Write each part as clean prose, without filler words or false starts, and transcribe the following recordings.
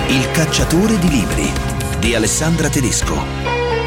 Il cacciatore di libri di Alessandra Tedesco.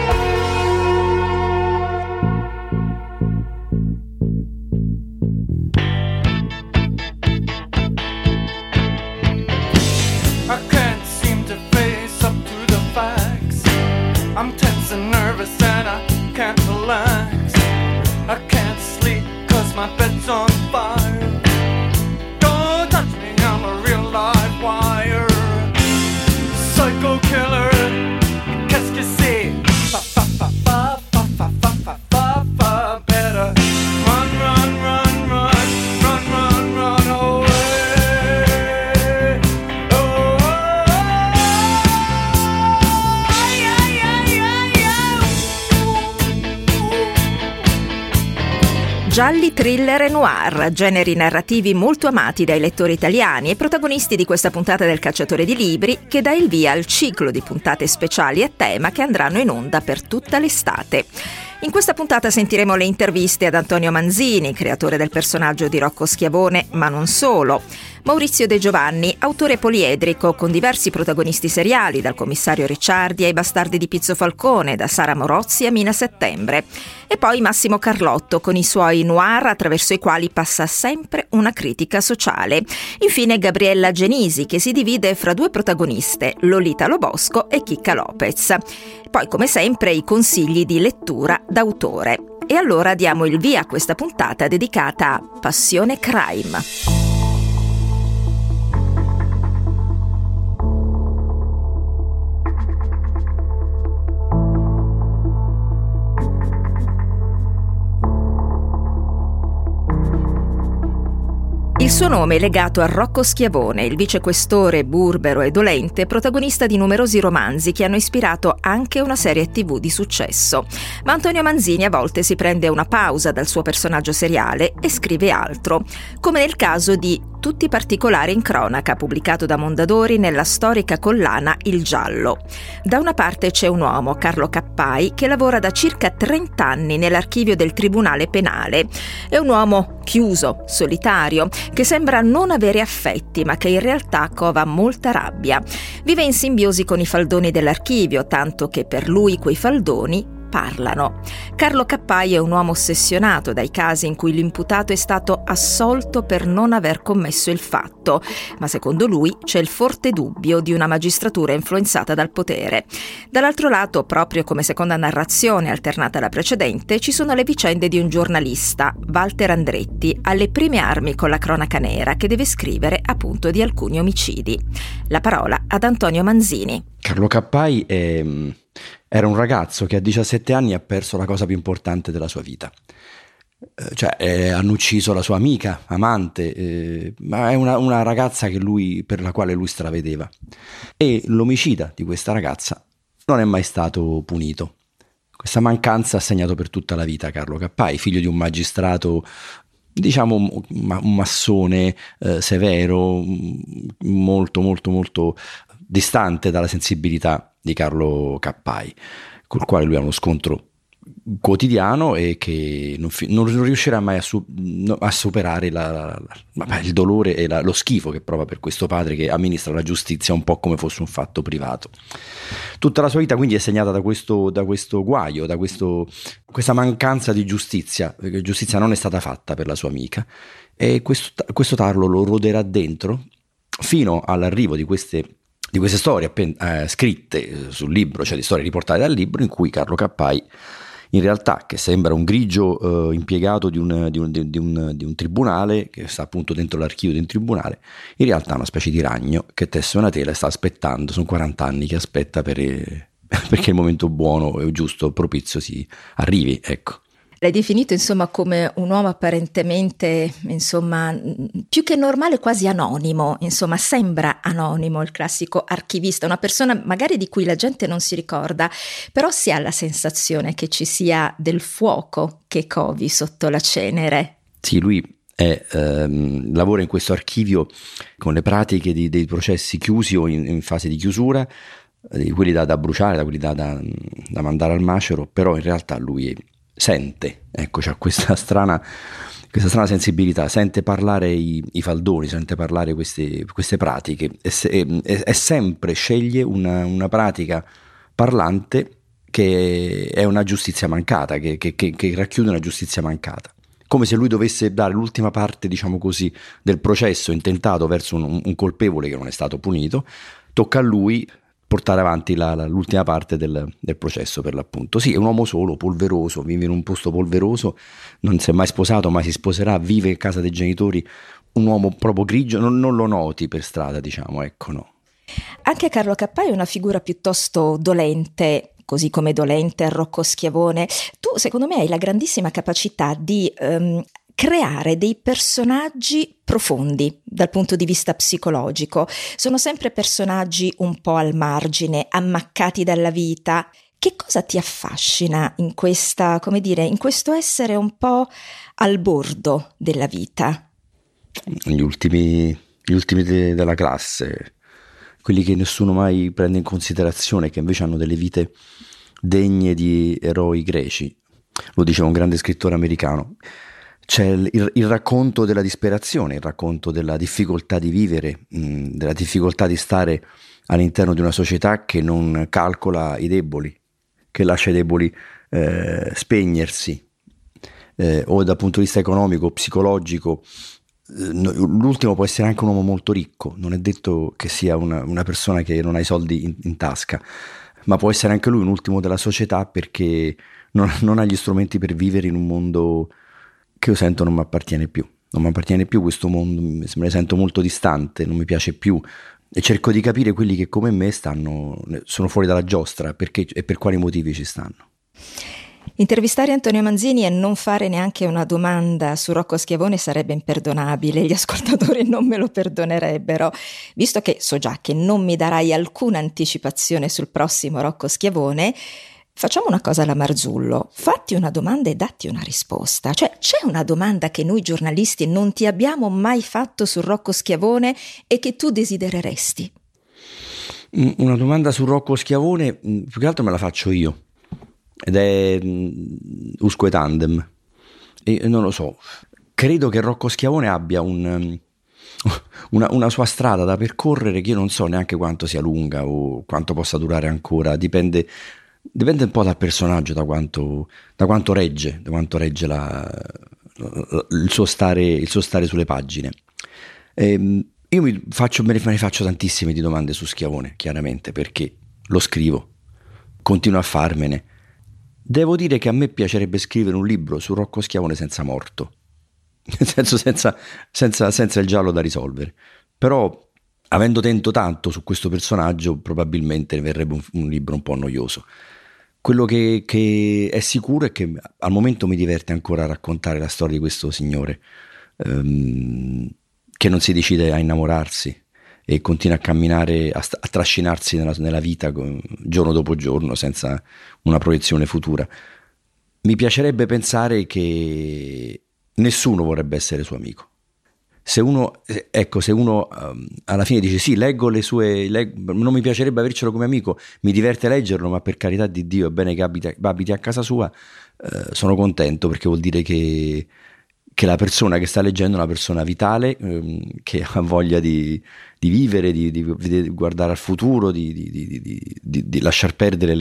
Gialli, thriller e noir, generi narrativi molto amati dai lettori italiani e protagonisti di questa puntata del Cacciatore di Libri, che dà il via al ciclo di puntate speciali a tema che andranno in onda per tutta l'estate. In questa puntata sentiremo le interviste ad Antonio Manzini, creatore del personaggio di Rocco Schiavone, ma non solo. Maurizio De Giovanni, autore poliedrico con diversi protagonisti seriali, dal commissario Ricciardi ai bastardi di Pizzo Falcone, da Sara Morozzi a Mina Settembre. E poi Massimo Carlotto con i suoi noir attraverso i quali passa sempre una critica sociale. Infine Gabriella Genisi, che si divide fra due protagoniste, Lolita Lobosco e Chicca Lopez. Poi, come sempre, i consigli di lettura d'autore. E allora diamo il via a questa puntata dedicata a Passione Crime. Il suo nome è legato a Rocco Schiavone, il vicequestore burbero e dolente, protagonista di numerosi romanzi che hanno ispirato anche una serie TV di successo. Ma Antonio Manzini a volte si prende una pausa dal suo personaggio seriale e scrive altro, come nel caso di Tutti i particolari in cronaca, pubblicato da Mondadori nella storica collana Il Giallo. Da una parte c'è un uomo, Carlo Cappai, che lavora da circa 30 anni nell'archivio del Tribunale Penale. È un uomo chiuso, solitario, che sembra non avere affetti, ma che in realtà cova molta rabbia. Vive in simbiosi con i faldoni dell'archivio, tanto che per lui quei faldoni parlano. Carlo Cappai è un uomo ossessionato dai casi in cui l'imputato è stato assolto per non aver commesso il fatto, ma secondo lui c'è il forte dubbio di una magistratura influenzata dal potere. Dall'altro lato, proprio come seconda narrazione alternata alla precedente, ci sono le vicende di un giornalista, Walter Andretti, alle prime armi con la cronaca nera, che deve scrivere appunto di alcuni omicidi. La parola ad Antonio Manzini. Carlo Cappai era un ragazzo che a 17 anni ha perso la cosa più importante della sua vita. Hanno ucciso la sua amica, amante, ma è una ragazza per la quale lui stravedeva. E l'omicida di questa ragazza non è mai stato punito. Questa mancanza ha segnato per tutta la vita Carlo Cappai, figlio di un magistrato, diciamo un massone severo, molto molto molto distante dalla sensibilità di Carlo Cappai, col quale lui ha uno scontro quotidiano e che non riuscirà mai a superare il dolore e lo schifo che prova per questo padre che amministra la giustizia un po' come fosse un fatto privato. Tutta la sua vita quindi è segnata da questo guaio, da questa mancanza di giustizia, perché giustizia non è stata fatta per la sua amica, e questo tarlo lo roderà dentro fino all'arrivo di queste storie scritte sul libro, cioè di storie riportate dal libro, in cui Carlo Cappai, in realtà, che sembra un grigio impiegato di un tribunale, che sta appunto dentro l'archivio di un tribunale, in realtà è una specie di ragno che tesse una tela e sta aspettando, sono 40 anni che aspetta perché il momento buono e giusto, propizio si arrivi, ecco. L'hai definito insomma come un uomo apparentemente insomma più che normale, quasi anonimo, insomma sembra anonimo, il classico archivista, una persona magari di cui la gente non si ricorda, però si ha la sensazione che ci sia del fuoco che covi sotto la cenere. Sì, lui lavora in questo archivio con le pratiche dei processi chiusi o in fase di chiusura, quelli da bruciare, quelli da mandare al macero, però in realtà lui sente, ecco, c'ha questa strana questa strana sensibilità, sente parlare i faldoni, sente parlare queste pratiche e sempre sceglie una pratica parlante che è una giustizia mancata, che racchiude una giustizia mancata. Come se lui dovesse dare l'ultima parte, diciamo così, del processo intentato verso un colpevole che non è stato punito, tocca a lui portare avanti l'ultima parte del processo, per l'appunto. Sì, è un uomo solo, polveroso, vive in un posto polveroso, non si è mai sposato, mai si sposerà, vive in casa dei genitori, un uomo proprio grigio, non lo noti per strada, diciamo, ecco, no. Anche Carlo Cappà è una figura piuttosto dolente, così come dolente Rocco Schiavone. Tu, secondo me, hai la grandissima capacità di creare dei personaggi profondi dal punto di vista psicologico. Sono sempre personaggi un po' al margine, ammaccati dalla vita. Che cosa ti affascina in questa, come dire, in questo essere un po' al bordo della vita? Gli ultimi della classe, quelli che nessuno mai prende in considerazione, che invece hanno delle vite degne di eroi greci. Lo diceva un grande scrittore americano. C'è il racconto della disperazione, il racconto della difficoltà di vivere, della difficoltà di stare all'interno di una società che non calcola i deboli, che lascia i deboli spegnersi, o dal punto di vista economico, psicologico. L'ultimo può essere anche un uomo molto ricco, non è detto che sia una persona che non ha i soldi in tasca, ma può essere anche lui un ultimo della società perché non ha gli strumenti per vivere in un mondo che io sento non mi appartiene più. Non mi appartiene più questo mondo, me ne sento molto distante, non mi piace più e cerco di capire quelli che come me sono fuori dalla giostra, perché e per quali motivi ci stanno. Intervistare Antonio Manzini e non fare neanche una domanda su Rocco Schiavone sarebbe imperdonabile, gli ascoltatori non me lo perdonerebbero. Visto che so già che non mi darai alcuna anticipazione sul prossimo Rocco Schiavone, facciamo una cosa alla Marzullo, fatti una domanda e datti una risposta. Cioè, c'è una domanda che noi giornalisti non ti abbiamo mai fatto su Rocco Schiavone e che tu desidereresti? Una domanda su Rocco Schiavone, più che altro me la faccio io, ed è usque tandem, e non lo so, credo che Rocco Schiavone abbia una sua strada da percorrere che io non so neanche quanto sia lunga o quanto possa durare ancora, dipende un po' dal personaggio, da quanto regge il suo stare sulle pagine. Io me ne faccio tantissime di domande su Schiavone, chiaramente, perché lo scrivo, continuo a farmene. Devo dire che a me piacerebbe scrivere un libro su Rocco Schiavone senza morto, nel senso senza il giallo da risolvere, però avendo tento tanto su questo personaggio probabilmente ne verrebbe un libro un po' noioso. Quello che è sicuro è che al momento mi diverte ancora a raccontare la storia di questo signore, che non si decide a innamorarsi e continua a camminare, a trascinarsi nella vita giorno dopo giorno senza una proiezione futura. Mi piacerebbe pensare che nessuno vorrebbe essere suo amico. Se uno alla fine dice sì, leggo le sue, non mi piacerebbe avercelo come amico, mi diverte leggerlo, ma per carità di Dio è bene che abiti a casa sua, sono contento, perché vuol dire che la persona che sta leggendo è una persona vitale, che ha voglia di vivere, di guardare al futuro, di lasciar perdere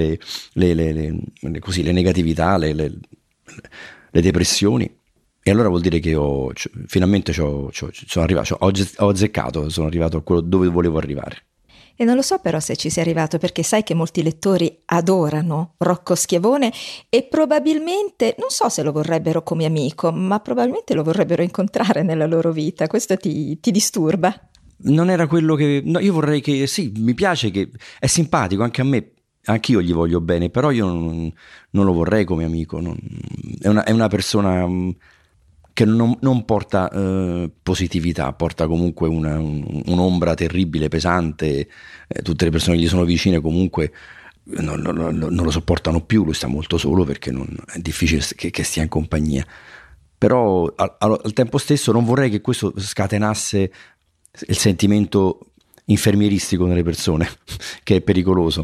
le negatività, le depressioni. E allora vuol dire che finalmente sono arrivato, ho azzeccato, sono arrivato a quello dove volevo arrivare. E non lo so però se ci sei arrivato, perché sai che molti lettori adorano Rocco Schiavone e probabilmente, non so se lo vorrebbero come amico, ma probabilmente lo vorrebbero incontrare nella loro vita. Questo ti disturba? Non era quello che... No, io vorrei che... Sì, mi piace, che è simpatico anche a me, anch'io gli voglio bene, però io non lo vorrei come amico. È una persona che non porta positività, porta comunque un'ombra terribile, pesante. Tutte le persone che gli sono vicine comunque non lo sopportano più, lui sta molto solo perché è difficile che stia in compagnia. Però al tempo stesso non vorrei che questo scatenasse il sentimento infermieristico nelle persone, che è pericoloso.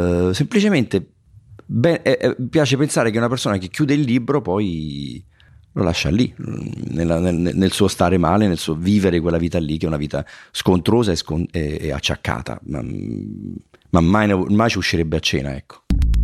Semplicemente piace pensare che una persona che chiude il libro poi lo lascia lì, nel suo stare male, nel suo vivere quella vita lì, che è una vita scontrosa e acciaccata, ma mai ci uscirebbe a cena, ecco.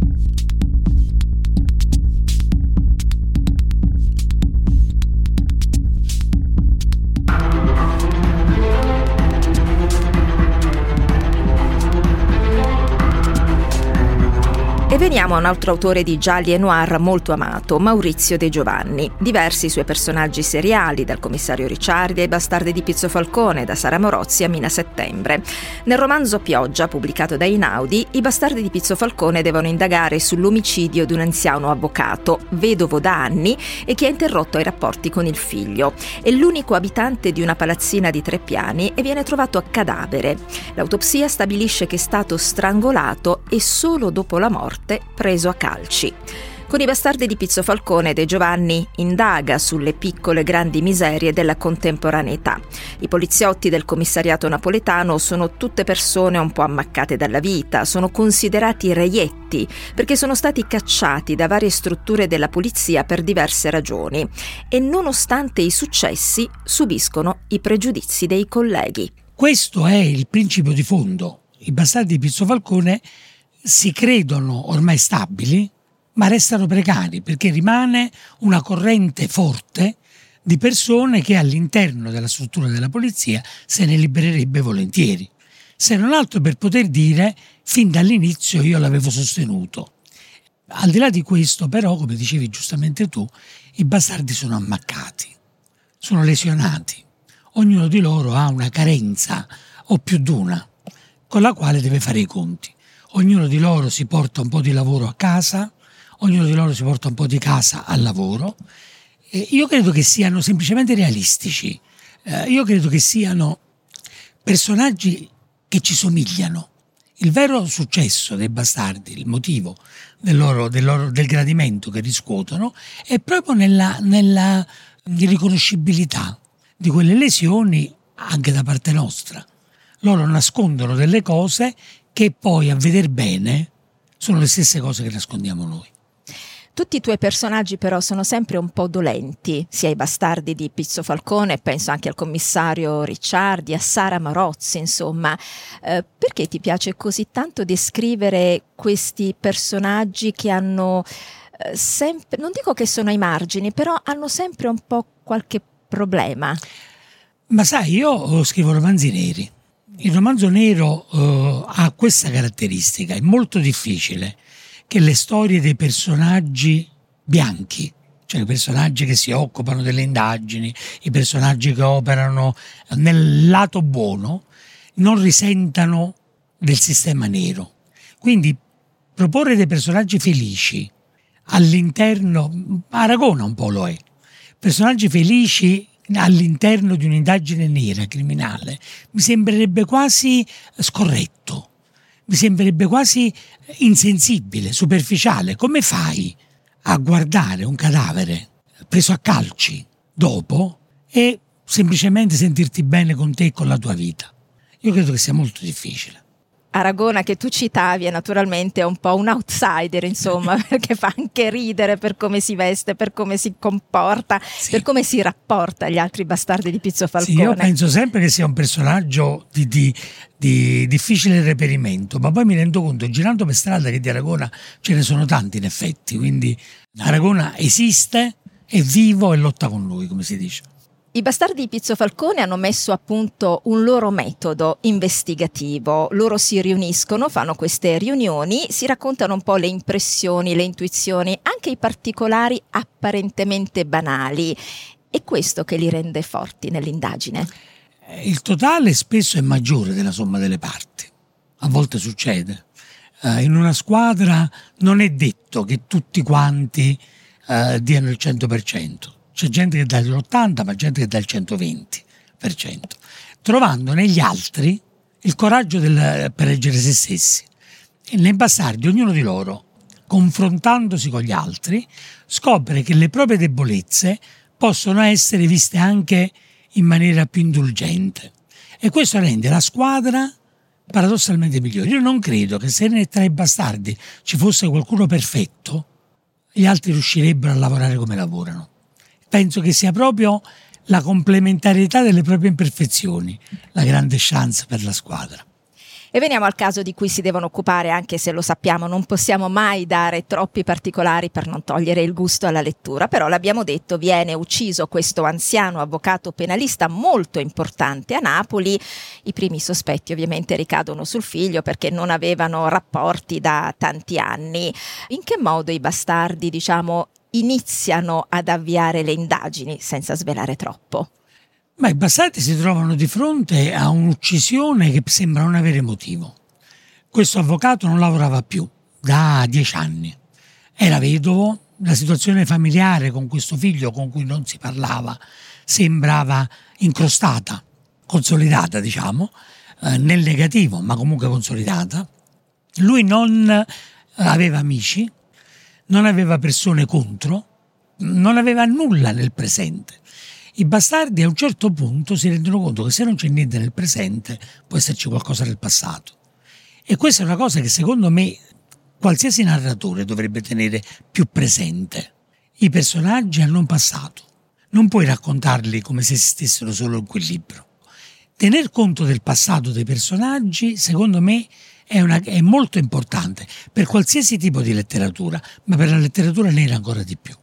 E veniamo a un altro autore di gialli e noir molto amato, Maurizio De Giovanni. Diversi suoi personaggi seriali, dal commissario Ricciardi ai bastardi di Pizzo Falcone, da Sara Morozzi a Mina Settembre. Nel romanzo Pioggia, pubblicato da Einaudi, i bastardi di Pizzo Falcone devono indagare sull'omicidio di un anziano avvocato, vedovo da anni e che ha interrotto i rapporti con il figlio. È l'unico abitante di una palazzina di 3 piani e viene trovato a cadavere. L'autopsia stabilisce che è stato strangolato e solo dopo la morte preso a calci. Con i bastardi di Pizzo Falcone, De Giovanni indaga sulle piccole grandi miserie della contemporaneità. I poliziotti del commissariato napoletano sono tutte persone un po' ammaccate dalla vita, sono considerati reietti perché sono stati cacciati da varie strutture della polizia per diverse ragioni e nonostante i successi subiscono i pregiudizi dei colleghi. Questo è il principio di fondo. I bastardi di Pizzo Falcone si credono ormai stabili, ma restano precari perché rimane una corrente forte di persone che all'interno della struttura della polizia se ne libererebbe volentieri, se non altro per poter dire fin dall'inizio io l'avevo sostenuto. Al di là di questo però, come dicevi giustamente tu, i bastardi sono ammaccati, sono lesionati, ognuno di loro ha una carenza o più d'una con la quale deve fare i conti. Ognuno di loro si porta un po' di lavoro a casa, ognuno di loro si porta un po' di casa al lavoro. Io credo che siano semplicemente realistici, io credo che siano personaggi che ci somigliano. Il vero successo dei bastardi, il motivo del gradimento che riscuotono, è proprio nella riconoscibilità di quelle lesioni anche da parte nostra. Loro nascondono delle cose che poi a veder bene sono le stesse cose che nascondiamo noi. Tutti i tuoi personaggi però sono sempre un po' dolenti, sia i bastardi di Pizzo Falcone, penso anche al commissario Ricciardi, a Sara Morozzi, insomma. Perché ti piace così tanto descrivere questi personaggi che hanno sempre, non dico che sono ai margini, però hanno sempre un po' qualche problema? Ma sai, io scrivo romanzi neri. Il romanzo nero ha questa caratteristica, è molto difficile che le storie dei personaggi bianchi, cioè i personaggi che si occupano delle indagini, i personaggi che operano nel lato buono, non risentano del sistema nero. Quindi proporre dei personaggi felici all'interno, Aragona un po' lo è, personaggi felici all'interno di un'indagine nera criminale mi sembrerebbe quasi scorretto, mi sembrerebbe quasi insensibile, superficiale. Come fai a guardare un cadavere preso a calci dopo e semplicemente sentirti bene con te e con la tua vita? Io credo che sia molto difficile. Aragona, che tu citavi, è naturalmente un po' un outsider, insomma, perché fa anche ridere per come si veste, per come si comporta, sì, per come si rapporta agli altri bastardi di Pizzo Falcone. Sì, io penso sempre che sia un personaggio di difficile reperimento, ma poi mi rendo conto, girando per strada, che di Aragona ce ne sono tanti in effetti, quindi Aragona esiste, è vivo e lotta con lui, come si dice. I bastardi di Pizzo Falcone hanno messo a punto un loro metodo investigativo. Loro si riuniscono, fanno queste riunioni, si raccontano un po' le impressioni, le intuizioni, anche i particolari apparentemente banali. È questo che li rende forti nell'indagine. Il totale spesso è maggiore della somma delle parti. A volte succede. In una squadra non è detto che tutti quanti diano il 100%. C'è gente che dà l'80%, ma gente che dà il 120%, trovando negli altri il coraggio per leggere se stessi. E nei bastardi, ognuno di loro, confrontandosi con gli altri, scopre che le proprie debolezze possono essere viste anche in maniera più indulgente. E questo rende la squadra paradossalmente migliore. Io non credo che se tra i bastardi ci fosse qualcuno perfetto, gli altri riuscirebbero a lavorare come lavorano. penso che sia proprio la complementarietà delle proprie imperfezioni la grande chance per la squadra. E veniamo al caso di cui si devono occupare, anche se lo sappiamo, non possiamo mai dare troppi particolari per non togliere il gusto alla lettura, però l'abbiamo detto, viene ucciso questo anziano avvocato penalista molto importante a Napoli. I primi sospetti ovviamente ricadono sul figlio perché non avevano rapporti da tanti anni. In che modo i bastardi, iniziano ad avviare le indagini senza svelare troppo? Ma i bastardi si trovano di fronte a un'uccisione che sembra non avere motivo. Questo avvocato non lavorava più da 10 anni. Era vedovo, la situazione familiare con questo figlio con cui non si parlava sembrava incrostata, consolidata nel negativo, ma comunque consolidata. Lui non aveva amici, non aveva persone contro, non aveva nulla nel presente. I bastardi a un certo punto si rendono conto che se non c'è niente nel presente può esserci qualcosa nel passato. E questa è una cosa che secondo me qualsiasi narratore dovrebbe tenere più presente. I personaggi hanno un passato, non puoi raccontarli come se stessero solo in quel libro. Tener conto del passato dei personaggi secondo me è molto importante per qualsiasi tipo di letteratura, ma per la letteratura nera ancora di più.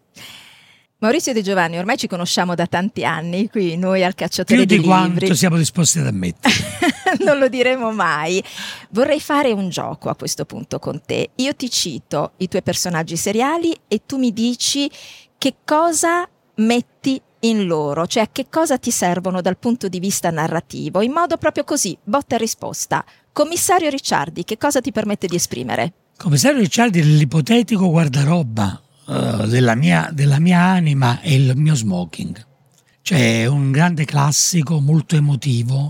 Maurizio De Giovanni, ormai ci conosciamo da tanti anni, qui noi al Cacciatore di Libri. Più di quanto siamo disposti ad ammettere. Non lo diremo mai. Vorrei fare un gioco a questo punto con te. Io ti cito i tuoi personaggi seriali e tu mi dici che cosa metti in loro, cioè a che cosa ti servono dal punto di vista narrativo, in modo proprio così, botta e risposta. Commissario Ricciardi, che cosa ti permette di esprimere? Commissario Ricciardi è l'ipotetico guardaroba della mia anima e il mio smoking. Cioè un grande classico molto emotivo,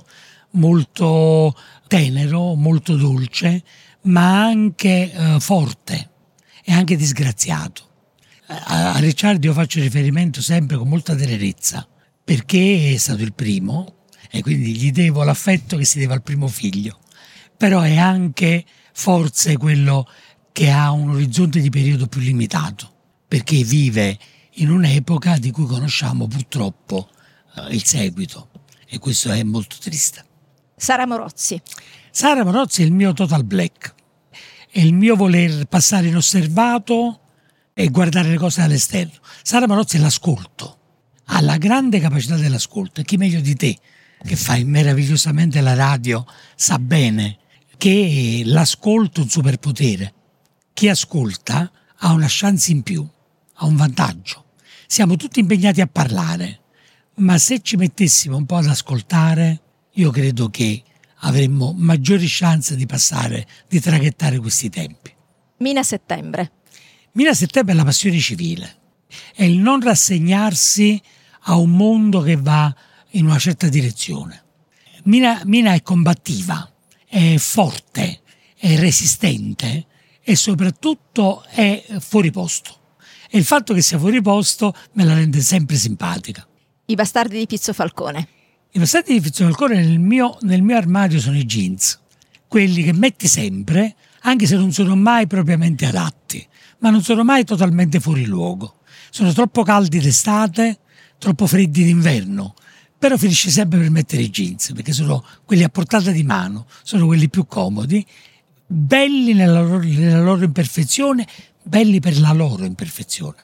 molto tenero, molto dolce, ma anche forte e anche disgraziato. A Ricciardi io faccio riferimento sempre con molta tenerezza perché è stato il primo e quindi gli devo l'affetto che si deve al primo figlio, però è anche forse quello che ha un orizzonte di periodo più limitato, perché vive in un'epoca di cui conosciamo purtroppo il seguito, e questo è molto triste. Sara Morozzi. Sara Morozzi è il mio total black, è il mio voler passare inosservato e guardare le cose dall'esterno. Sara Morozzi è l'ascolto, ha la grande capacità dell'ascolto, e chi meglio di te, che fai meravigliosamente la radio, sa bene che l'ascolto è un superpotere. Chi ascolta ha una chance in più, ha un vantaggio. Siamo tutti impegnati a parlare, ma se ci mettessimo un po' ad ascoltare, io credo che avremmo maggiori chance di passare, di traghettare questi tempi. Mina Settembre. Mina Settembre è la passione civile, è il non rassegnarsi a un mondo che va in una certa direzione. Mina è combattiva, è forte, è resistente e soprattutto è fuori posto. E il fatto che sia fuori posto me la rende sempre simpatica. I bastardi di Pizzo Falcone. I bastardi di Pizzo Falcone nel mio armadio sono i jeans, quelli che metti sempre, anche se non sono mai propriamente adatti, ma non sono mai totalmente fuori luogo. Sono troppo caldi d'estate, troppo freddi d'inverno, però finisce sempre per mettere i jeans, perché sono quelli a portata di mano, sono quelli più comodi, belli nella loro imperfezione, belli per la loro imperfezione.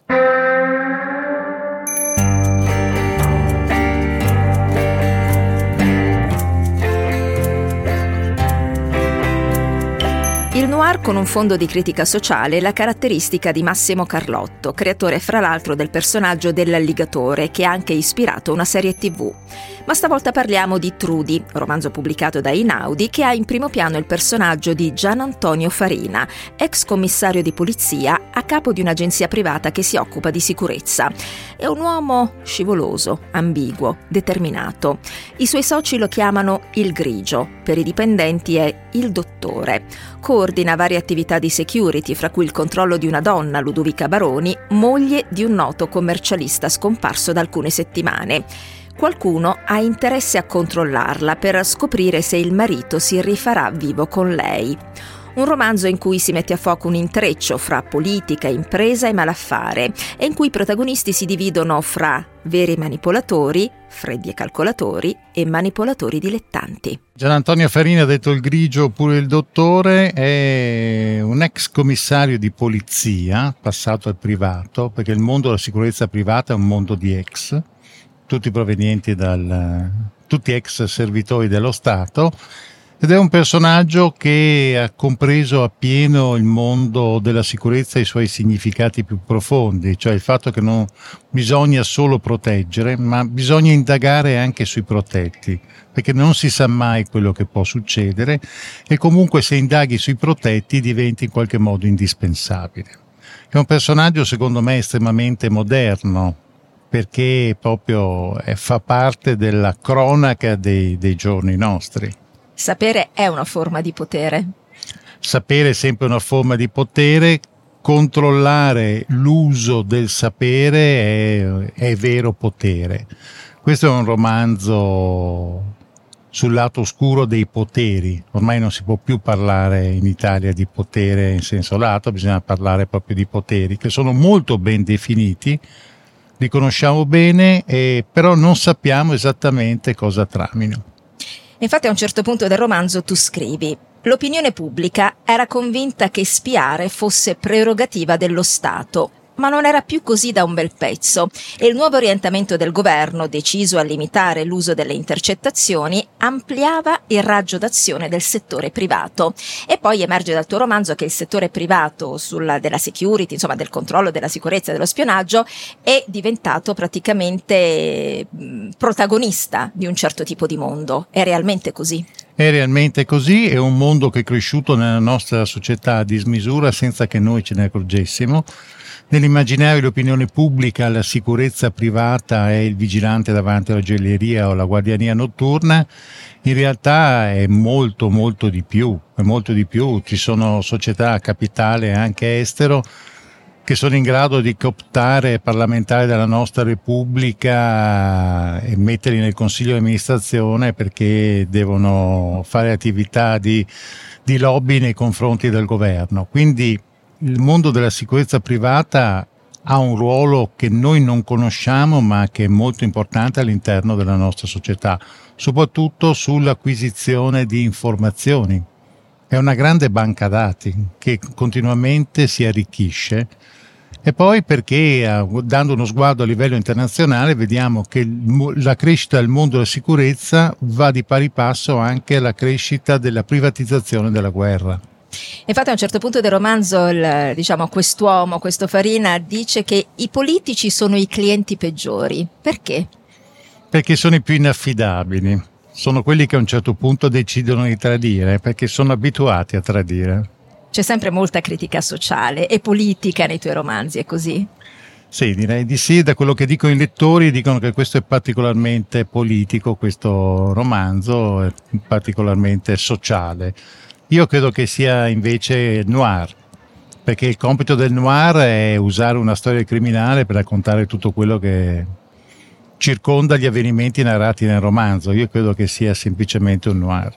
Il noir con un fondo di critica sociale è la caratteristica di Massimo Carlotto, creatore fra l'altro del personaggio dell'alligatore, che ha anche ispirato una serie TV. Ma stavolta parliamo di Trudi, romanzo pubblicato da Einaudi, che ha in primo piano il personaggio di Gian Antonio Farina, ex commissario di polizia a capo di un'agenzia privata che si occupa di sicurezza. È un uomo scivoloso, ambiguo, determinato. I suoi soci lo chiamano il Grigio, per i dipendenti è il Dottore. Coordina varie attività di security, fra cui il controllo di una donna, Ludovica Baroni, moglie di un noto commercialista scomparso da alcune settimane. Qualcuno ha interesse a controllarla per scoprire se il marito si rifarà vivo con lei. Un romanzo in cui si mette a fuoco un intreccio fra politica, impresa e malaffare e in cui i protagonisti si dividono fra veri manipolatori, freddi e calcolatori, e manipolatori dilettanti. Gianantonio Farina, detto il Grigio oppure il Dottore, è un ex commissario di polizia passato al privato, perché il mondo della sicurezza privata è un mondo di ex, tutti provenienti tutti ex servitori dello Stato, ed è un personaggio che ha compreso appieno il mondo della sicurezza e i suoi significati più profondi, cioè il fatto che non bisogna solo proteggere, ma bisogna indagare anche sui protetti, perché non si sa mai quello che può succedere e comunque se indaghi sui protetti diventi in qualche modo indispensabile. È un personaggio secondo me estremamente moderno, perché proprio fa parte della cronaca dei giorni nostri. Sapere è una forma di potere. Sapere è sempre una forma di potere, controllare l'uso del sapere è vero potere. Questo è un romanzo sul lato oscuro dei poteri. Ormai non si può più parlare in Italia di potere in senso lato, bisogna parlare proprio di poteri, che sono molto ben definiti, li conosciamo bene, però non sappiamo esattamente cosa tramino. Infatti a un certo punto del romanzo tu scrivi: l'opinione pubblica era convinta che spiare fosse prerogativa dello Stato, ma non era più così da un bel pezzo e il nuovo orientamento del governo, deciso a limitare l'uso delle intercettazioni, ampliava il raggio d'azione del settore privato. E poi emerge dal tuo romanzo che il settore privato della security, insomma del controllo della sicurezza e dello spionaggio, è diventato praticamente protagonista di un certo tipo di mondo. È realmente così? È realmente così, è un mondo che è cresciuto nella nostra società a dismisura senza che noi ce ne accorgessimo. Nell'immaginario dell'opinione pubblica la sicurezza privata è il vigilante davanti alla gioielleria o la guardiania notturna, in realtà è molto molto di più, ci sono società a capitale anche estero che sono in grado di cooptare parlamentari della nostra Repubblica e metterli nel consiglio di amministrazione perché devono fare attività di lobby nei confronti del governo. Quindi il mondo della sicurezza privata ha un ruolo che noi non conosciamo ma che è molto importante all'interno della nostra società, soprattutto sull'acquisizione di informazioni. È una grande banca dati che continuamente si arricchisce e poi perché dando uno sguardo a livello internazionale vediamo che la crescita del mondo della sicurezza va di pari passo anche alla crescita della privatizzazione della guerra. Infatti a un certo punto del romanzo quest'uomo, questo Farina, dice che i politici sono i clienti peggiori. Perché? Perché sono i più inaffidabili, sono quelli che a un certo punto decidono di tradire, perché sono abituati a tradire. C'è sempre molta critica sociale e politica nei tuoi romanzi, è così? Sì, direi di sì. Da quello che dicono i lettori, dicono che questo è particolarmente politico, questo romanzo è particolarmente sociale. Io credo che sia invece noir, perché il compito del noir è usare una storia criminale per raccontare tutto quello che circonda gli avvenimenti narrati nel romanzo. Io credo che sia semplicemente un noir.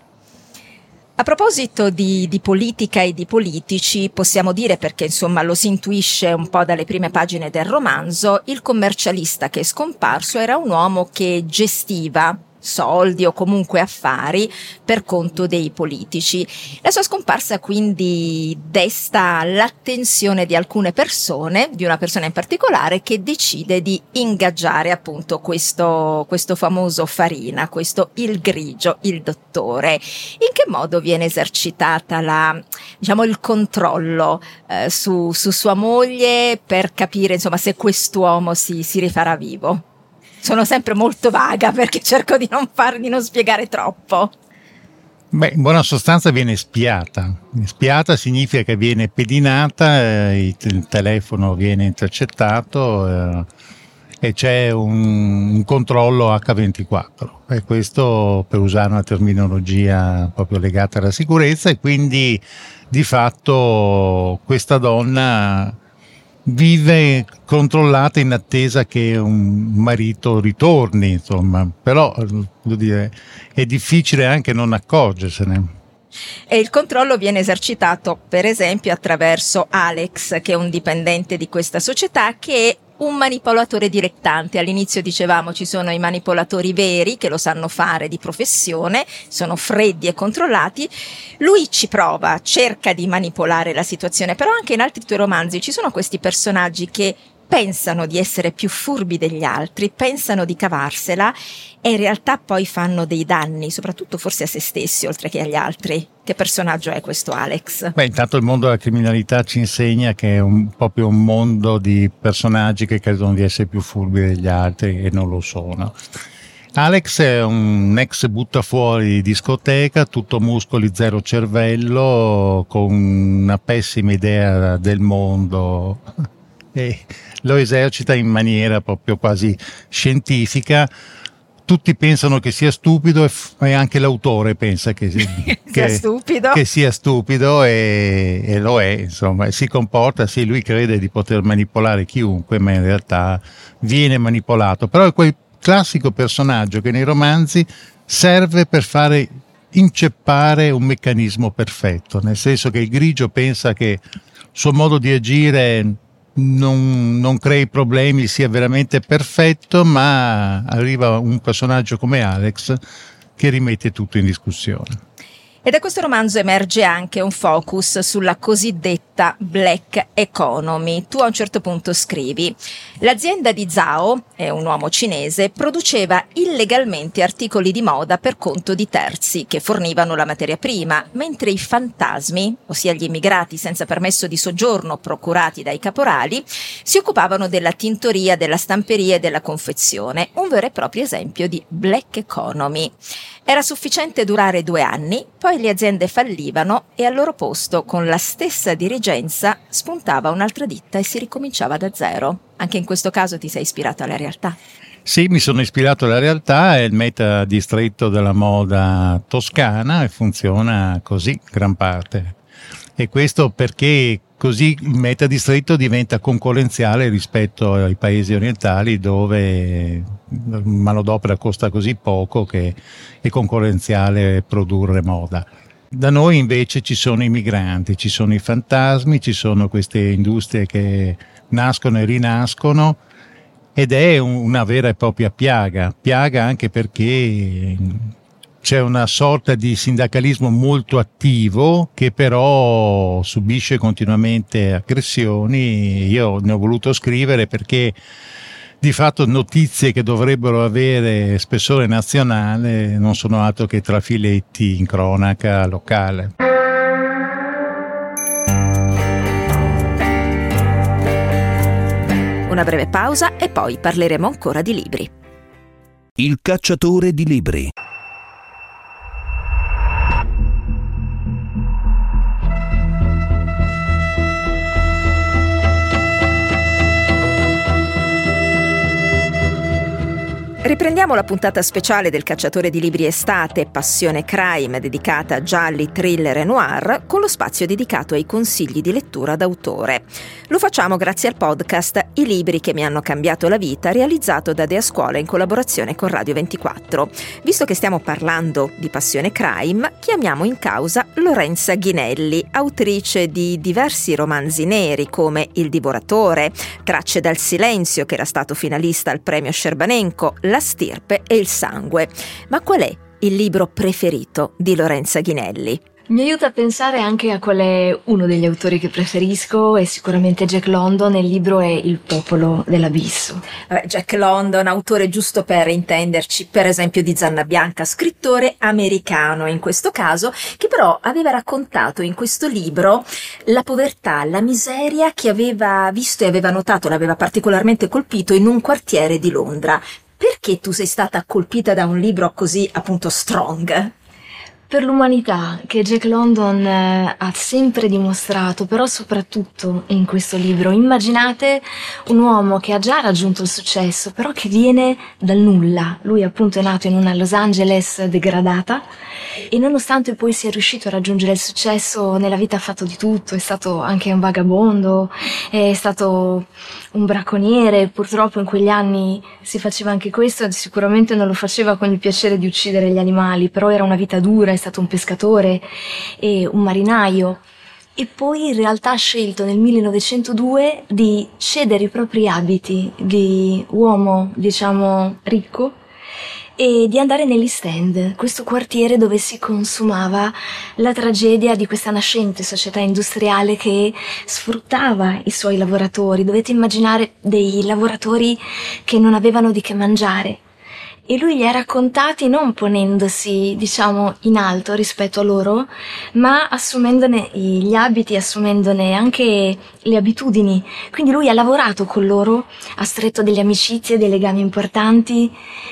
A proposito di politica e di politici, possiamo dire, perché insomma lo si intuisce un po' dalle prime pagine del romanzo, il commercialista che è scomparso era un uomo che gestiva soldi o comunque affari per conto dei politici. La sua scomparsa quindi desta l'attenzione di alcune persone, di una persona in particolare che decide di ingaggiare appunto questo famoso Farina, questo il Grigio, il dottore. In che modo viene esercitata il controllo su sua moglie per capire insomma se quest'uomo si rifarà vivo? Sono sempre molto vaga perché cerco di non spiegare troppo. Beh, in buona sostanza viene spiata. Spiata significa che viene pedinata, il telefono viene intercettato e c'è un controllo H24. E questo per usare una terminologia proprio legata alla sicurezza, e quindi di fatto questa donna vive controllata in attesa che un marito ritorni, insomma, però devo dire, è difficile anche non accorgersene. E il controllo viene esercitato, per esempio, attraverso Alex, che è un dipendente di questa società, che è un manipolatore dilettante. All'inizio dicevamo ci sono i manipolatori veri che lo sanno fare di professione, sono freddi e controllati. Lui ci prova, cerca di manipolare la situazione, però anche in altri tuoi romanzi ci sono questi personaggi che pensano di essere più furbi degli altri, pensano di cavarsela e in realtà poi fanno dei danni, soprattutto forse a se stessi oltre che agli altri. Che personaggio è questo Alex? Beh, intanto il mondo della criminalità ci insegna che è proprio un mondo di personaggi che credono di essere più furbi degli altri e non lo sono. Alex è un ex buttafuori di discoteca, tutto muscoli, zero cervello, con una pessima idea del mondo e lo esercita in maniera proprio quasi scientifica. Tutti pensano che sia stupido e anche l'autore pensa che sia stupido e lo è, insomma, si comporta, sì, lui crede di poter manipolare chiunque, ma in realtà viene manipolato. Però è quel classico personaggio che nei romanzi serve per fare inceppare un meccanismo perfetto, nel senso che il grigio pensa che il suo modo di agire non crei problemi, sia veramente perfetto, ma arriva un personaggio come Alex che rimette tutto in discussione. E da questo romanzo emerge anche un focus sulla cosiddetta black economy. Tu a un certo punto scrivi: l'azienda di Zhao, è un uomo cinese, produceva illegalmente articoli di moda per conto di terzi che fornivano la materia prima, mentre i fantasmi, ossia gli immigrati senza permesso di soggiorno procurati dai caporali, si occupavano della tintoria, della stamperia e della confezione. Un vero e proprio esempio di black economy. Era sufficiente durare 2 anni, poi le aziende fallivano e al loro posto, con la stessa dirigenza, spuntava un'altra ditta e si ricominciava da zero. Anche in questo caso ti sei ispirato alla realtà? Sì, mi sono ispirato alla realtà, è il metadistretto della moda toscana e funziona così, gran parte. E questo perché così il metadistretto diventa concorrenziale rispetto ai paesi orientali dove la manodopera costa così poco che è concorrenziale produrre moda. Da noi invece ci sono i migranti, ci sono i fantasmi, ci sono queste industrie che nascono e rinascono ed è una vera e propria piaga anche perché c'è una sorta di sindacalismo molto attivo che però subisce continuamente aggressioni. Io ne ho voluto scrivere perché di fatto notizie che dovrebbero avere spessore nazionale non sono altro che trafiletti in cronaca locale. Una breve pausa e poi parleremo ancora di libri. Il cacciatore di libri. Riprendiamo la puntata speciale del Cacciatore di libri estate, Passione Crime, dedicata a gialli, thriller e noir, con lo spazio dedicato ai consigli di lettura d'autore. Lo facciamo grazie al podcast I libri che mi hanno cambiato la vita, realizzato da Dea Scuola in collaborazione con Radio 24. Visto che stiamo parlando di Passione Crime, chiamiamo in causa Lorenza Ghinelli, autrice di diversi romanzi neri come Il divoratore, Tracce dal silenzio, che era stato finalista al premio Scerbanenko, La stirpe e il sangue. Ma qual è il libro preferito di Lorenza Ghinelli? Mi aiuta a pensare anche a qual è uno degli autori che preferisco, è sicuramente Jack London, e il libro è Il popolo dell'abisso. Jack London, autore, giusto per intenderci, per esempio di Zanna Bianca, scrittore americano in questo caso, che però aveva raccontato in questo libro la povertà, la miseria che aveva visto e aveva notato, l'aveva particolarmente colpito in un quartiere di Londra. Perché tu sei stata colpita da un libro così, appunto, strong? Per l'umanità che Jack London ha sempre dimostrato, però soprattutto in questo libro. Immaginate un uomo che ha già raggiunto il successo, però che viene dal nulla. Lui appunto è nato in una Los Angeles degradata e nonostante poi sia riuscito a raggiungere il successo, nella vita ha fatto di tutto, è stato anche un vagabondo, è stato un bracconiere, purtroppo in quegli anni si faceva anche questo, sicuramente non lo faceva con il piacere di uccidere gli animali, però era una vita dura, è stato un pescatore e un marinaio, e poi in realtà ha scelto nel 1902 di cedere i propri abiti di uomo, diciamo, ricco, e di andare nell'East End, questo quartiere dove si consumava la tragedia di questa nascente società industriale che sfruttava i suoi lavoratori. Dovete immaginare dei lavoratori che non avevano di che mangiare. E lui li ha raccontati non ponendosi, diciamo, in alto rispetto a loro, ma assumendone gli abiti, assumendone anche le abitudini. Quindi lui ha lavorato con loro, ha stretto delle amicizie, dei legami importanti,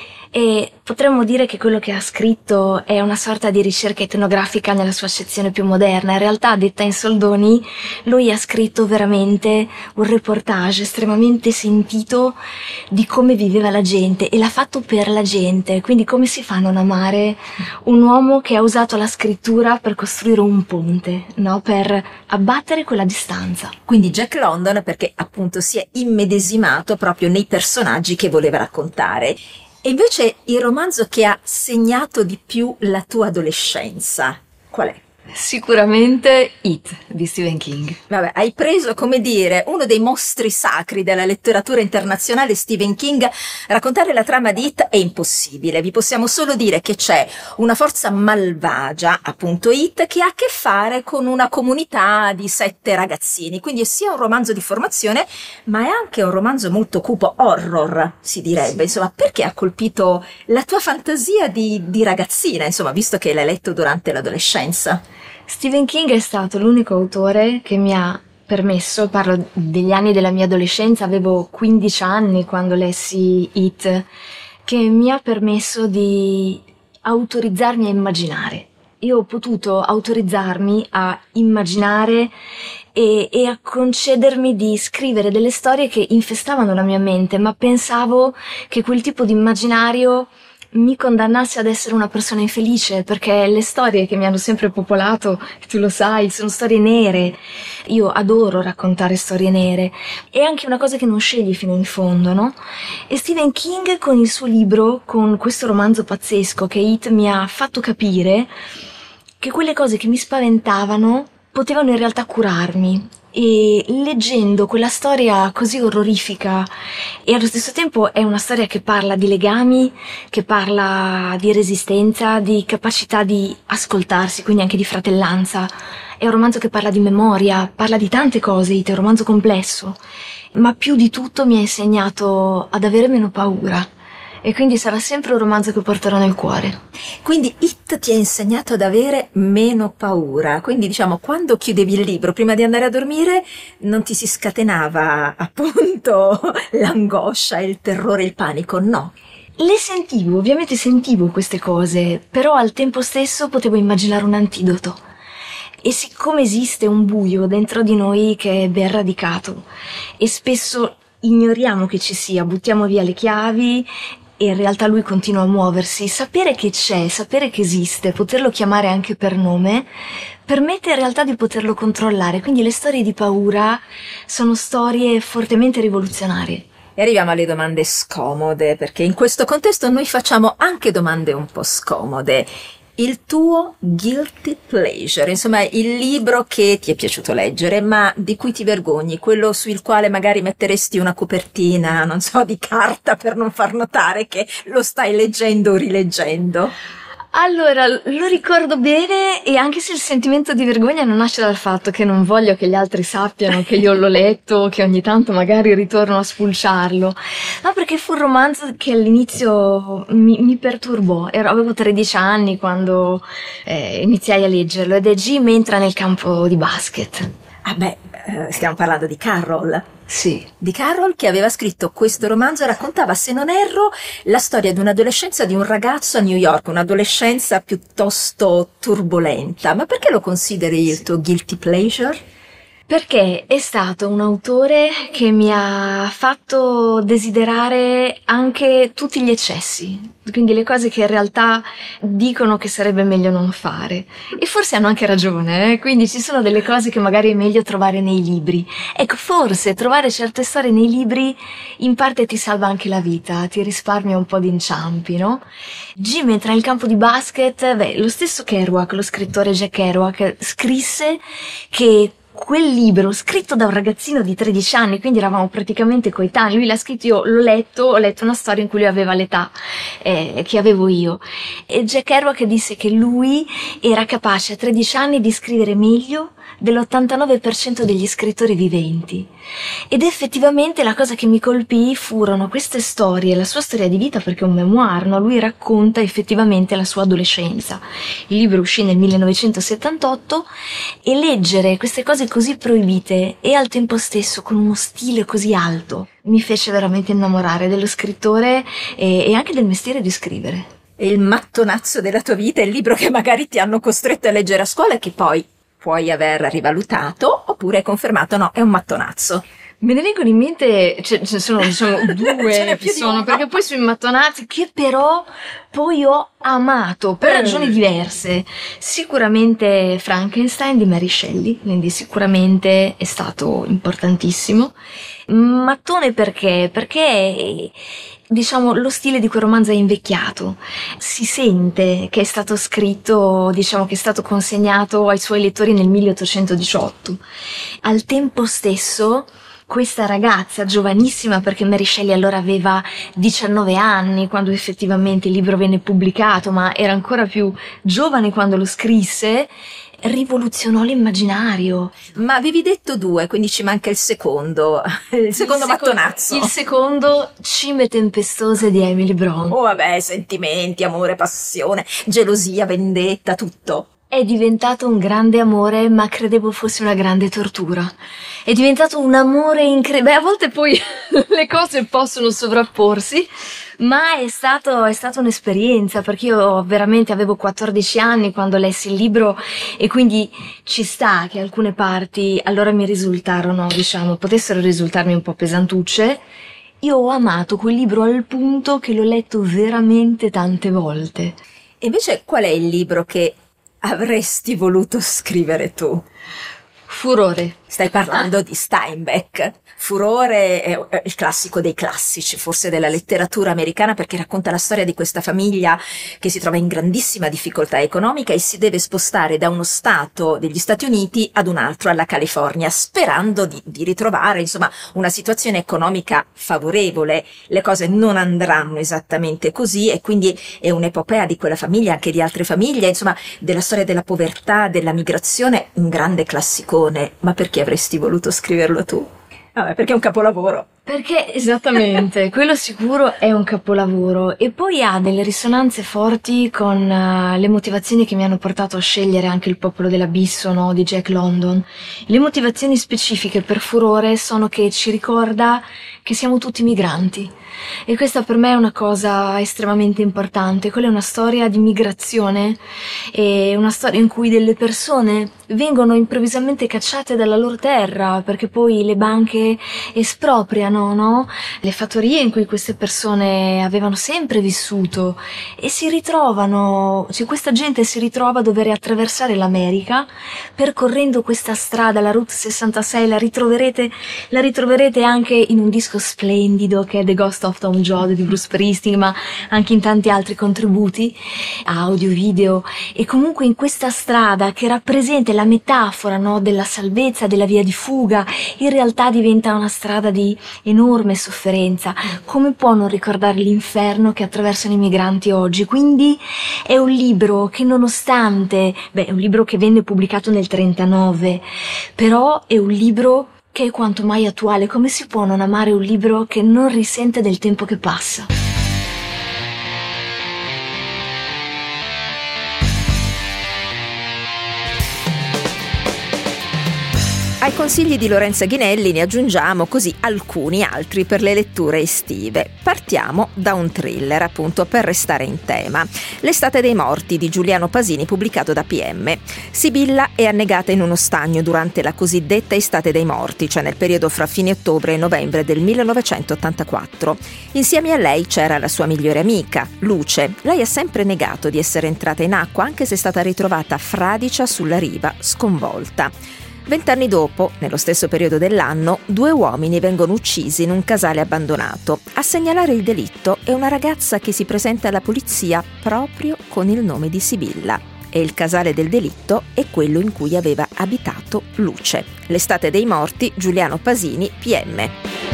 e potremmo dire che quello che ha scritto è una sorta di ricerca etnografica nella sua accezione più moderna. In realtà, detta in soldoni, lui ha scritto veramente un reportage estremamente sentito di come viveva la gente, e l'ha fatto per la gente. Quindi come si fa a non amare un uomo che ha usato la scrittura per costruire un ponte, no? Per abbattere quella distanza. Quindi Jack London perché appunto si è immedesimato proprio nei personaggi che voleva raccontare. E invece il romanzo che ha segnato di più la tua adolescenza, qual è? Sicuramente It di Stephen King. Vabbè, hai preso, come dire, uno dei mostri sacri della letteratura internazionale, Stephen King. Raccontare la trama di It è impossibile. Vi possiamo solo dire che c'è una forza malvagia, appunto It, che ha a che fare con una comunità di 7 ragazzini. Quindi è sia un romanzo di formazione, ma è anche un romanzo molto cupo, horror, si direbbe. Sì. Insomma, perché ha colpito la tua fantasia di ragazzina, insomma, visto che l'hai letto durante l'adolescenza? Stephen King è stato l'unico autore che mi ha permesso, parlo degli anni della mia adolescenza, avevo 15 anni quando lessi It, che mi ha permesso di autorizzarmi a immaginare. Io ho potuto autorizzarmi a immaginare e a concedermi di scrivere delle storie che infestavano la mia mente, ma pensavo che quel tipo di immaginario mi condannasse ad essere una persona infelice, perché le storie che mi hanno sempre popolato, tu lo sai, sono storie nere. Io adoro raccontare storie nere. È anche una cosa che non scegli fino in fondo, no? E Stephen King con il suo libro, con questo romanzo pazzesco che It mi ha fatto capire che quelle cose che mi spaventavano potevano in realtà curarmi. E leggendo quella storia così orrorifica, e allo stesso tempo è una storia che parla di legami, che parla di resistenza, di capacità di ascoltarsi, quindi anche di fratellanza. È un romanzo che parla di memoria, parla di tante cose, è un romanzo complesso, ma più di tutto mi ha insegnato ad avere meno paura. E quindi sarà sempre un romanzo che porterò nel cuore. Quindi It ti ha insegnato ad avere meno paura. Quindi diciamo, quando chiudevi il libro, prima di andare a dormire, non ti si scatenava appunto l'angoscia, il terrore, il panico, no? Le sentivo, ovviamente sentivo queste cose, però al tempo stesso potevo immaginare un antidoto. E siccome esiste un buio dentro di noi che è ben radicato, e spesso ignoriamo che ci sia, buttiamo via le chiavi, e in realtà lui continua a muoversi, sapere che c'è, sapere che esiste, poterlo chiamare anche per nome, permette in realtà di poterlo controllare. Quindi le storie di paura sono storie fortemente rivoluzionarie. E arriviamo alle domande scomode, perché in questo contesto noi facciamo anche domande un po' scomode. Il tuo guilty pleasure, insomma il libro che ti è piaciuto leggere ma di cui ti vergogni, quello sul quale magari metteresti una copertina, non so, di carta per non far notare che lo stai leggendo o rileggendo. Allora, lo ricordo bene, e anche se il sentimento di vergogna non nasce dal fatto che non voglio che gli altri sappiano che io l'ho letto, che ogni tanto magari ritorno a spulciarlo, ma perché fu un romanzo che all'inizio mi perturbò. Avevo 13 anni quando iniziai a leggerlo, ed è Jim entra nel campo di basket. Ah beh, stiamo parlando di Carroll. Sì. Di Carroll, che aveva scritto questo romanzo, raccontava, se non erro, la storia di un'adolescenza di un ragazzo a New York, un'adolescenza piuttosto turbolenta. Ma perché lo consideri il tuo guilty pleasure? Perché è stato un autore che mi ha fatto desiderare anche tutti gli eccessi, quindi le cose che in realtà dicono che sarebbe meglio non fare. E forse hanno anche ragione, quindi ci sono delle cose che magari è meglio trovare nei libri. Ecco, forse trovare certe storie nei libri in parte ti salva anche la vita, ti risparmia un po' di inciampi, no? Jim entra nel campo di basket, lo stesso Kerouac, lo scrittore Jack Kerouac, scrisse che quel libro scritto da un ragazzino di 13 anni, quindi eravamo praticamente coetanei, lui l'ha scritto, io l'ho letto, ho letto una storia in cui lui aveva l'età che avevo io, e Jack Kerouac disse che lui era capace a 13 anni di scrivere meglio dell'89% degli scrittori viventi. Ed effettivamente la cosa che mi colpì furono queste storie, la sua storia di vita, perché è un memoir, no? Lui racconta effettivamente la sua adolescenza. Il libro uscì nel 1978 e leggere queste cose così proibite e al tempo stesso con uno stile così alto mi fece veramente innamorare dello scrittore e anche del mestiere di scrivere. E il mattonazzo della tua vita è il libro che magari ti hanno costretto a leggere a scuola e che poi puoi aver rivalutato oppure hai confermato no, è un mattonazzo. Me ne vengono in mente, ce ne sono diciamo due che sono, perché poi sui mattonazzi che però poi ho amato per ragioni diverse. Sicuramente Frankenstein di Mary Shelley, quindi sicuramente è stato importantissimo. Mattone perché? Perché diciamo lo stile di quel romanzo è invecchiato, si sente che è stato scritto, diciamo che è stato consegnato ai suoi lettori nel 1818. Al tempo stesso questa ragazza giovanissima, perché Mary Shelley allora aveva 19 anni quando effettivamente il libro venne pubblicato, ma era ancora più giovane quando lo scrisse, rivoluzionò l'immaginario. Ma avevi detto 2, quindi ci manca il secondo mattonazzo. Il secondo, Cime tempestose di Emily Brontë. Oh vabbè, sentimenti, amore, passione, gelosia, vendetta, tutto. È diventato un grande amore, ma credevo fosse una grande tortura. È diventato un amore incredibile. A volte poi le cose possono sovrapporsi, ma è stato un'esperienza, perché io veramente avevo 14 anni quando lessi il libro e quindi ci sta che alcune parti allora mi risultarono, diciamo, potessero risultarmi un po' pesantucce. Io ho amato quel libro al punto che l'ho letto veramente tante volte. E invece qual è il libro che avresti voluto scrivere tu? Furore. Stai parlando di Steinbeck. Furore è il classico dei classici, forse della letteratura americana, perché racconta la storia di questa famiglia che si trova in grandissima difficoltà economica e si deve spostare da uno stato degli Stati Uniti ad un altro, alla California, sperando di ritrovare, insomma, una situazione economica favorevole. Le cose non andranno esattamente così e quindi è un'epopea di quella famiglia, anche di altre famiglie, insomma, della storia della povertà, della migrazione, un grande classicone. Ma perché avresti voluto scriverlo tu? Vabbè, perché è un capolavoro. Perché esattamente, quello sicuro è un capolavoro e poi ha delle risonanze forti con le motivazioni che mi hanno portato a scegliere anche Il popolo dell'abisso, no, di Jack London. Le motivazioni specifiche per Furore sono che ci ricorda che siamo tutti migranti e questa per me è una cosa estremamente importante. Quella è una storia di migrazione e una storia in cui delle persone vengono improvvisamente cacciate dalla loro terra perché poi le banche espropriano, no? Le fattorie in cui queste persone avevano sempre vissuto e si ritrovano, cioè questa gente si ritrova a dover attraversare l'America percorrendo questa strada, la Route 66, la ritroverete anche in un disco splendido che è The Ghost of Tom Joad di Bruce Springsteen, ma anche in tanti altri contributi audio, video, e comunque in questa strada che rappresenta la metafora, no, della salvezza, della via di fuga, in realtà diventa una strada di enorme sofferenza. Come può non ricordare l'inferno che attraversano i migranti oggi? Quindi è un libro che nonostante, è un libro che venne pubblicato nel 1939, però è un libro che è quanto mai attuale. Come si può non amare un libro che non risente del tempo che passa? Ai consigli di Lorenza Ghinelli ne aggiungiamo così alcuni altri per le letture estive. Partiamo da un thriller, appunto, per restare in tema. L'estate dei morti di Giuliano Pasini, pubblicato da PM. Sibilla è annegata in uno stagno durante la cosiddetta estate dei morti, cioè nel periodo fra fine ottobre e novembre del 1984. Insieme a lei c'era la sua migliore amica, Luce. Lei ha sempre negato di essere entrata in acqua, anche se è stata ritrovata fradicia sulla riva, sconvolta. 20 anni dopo, nello stesso periodo dell'anno, 2 uomini vengono uccisi in un casale abbandonato. A segnalare il delitto è una ragazza che si presenta alla polizia proprio con il nome di Sibilla. E il casale del delitto è quello in cui aveva abitato Luce. L'estate dei morti, Giuliano Pasini, PM.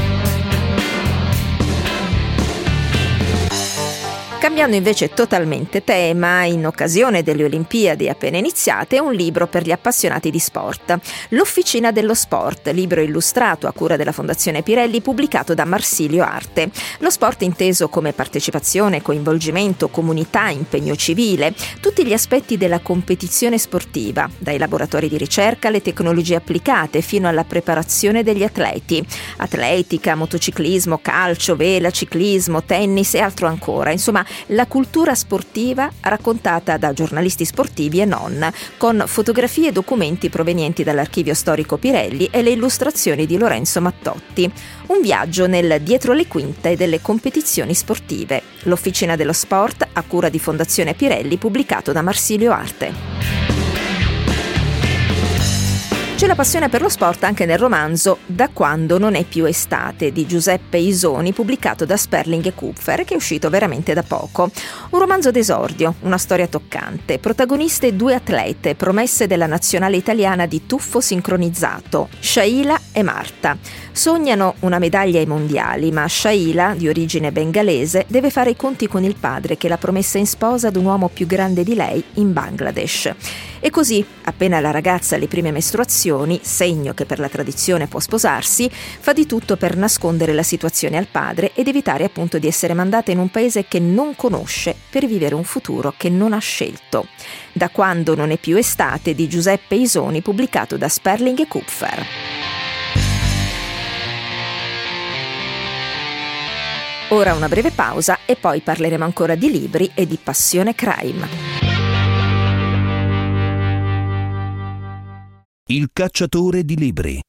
Cambiando invece totalmente tema, in occasione delle Olimpiadi appena iniziate, un libro per gli appassionati di sport. L'Officina dello Sport, libro illustrato a cura della Fondazione Pirelli, pubblicato da Marsilio Arte. Lo sport inteso come partecipazione, coinvolgimento, comunità, impegno civile, tutti gli aspetti della competizione sportiva, dai laboratori di ricerca alle tecnologie applicate fino alla preparazione degli atleti. Atletica, motociclismo, calcio, vela, ciclismo, tennis e altro ancora. Insomma, la cultura sportiva raccontata da giornalisti sportivi e non, con fotografie e documenti provenienti dall'archivio storico Pirelli e le illustrazioni di Lorenzo Mattotti. Un viaggio nel dietro le quinte delle competizioni sportive. L'Officina dello Sport a cura di Fondazione Pirelli, pubblicato da Marsilio Arte. C'è la passione per lo sport anche nel romanzo Da quando non è più estate di Giuseppe Isoni, pubblicato da Sperling e Kupfer, che è uscito veramente da poco. Un romanzo d'esordio, una storia toccante, protagoniste 2 atlete, promesse della nazionale italiana di tuffo sincronizzato, Shaila e Marta. Sognano una medaglia ai mondiali, ma Shaila, di origine bengalese, deve fare i conti con il padre che l'ha promessa in sposa ad un uomo più grande di lei in Bangladesh. E così, appena la ragazza ha le prime mestruazioni, segno che per la tradizione può sposarsi, fa di tutto per nascondere la situazione al padre ed evitare appunto di essere mandata in un paese che non conosce per vivere un futuro che non ha scelto. Da quando non è più estate di Giuseppe Isoni, pubblicato da Sperling e Kupfer. Ora una breve pausa e poi parleremo ancora di libri e di passione crime. Il cacciatore di libri.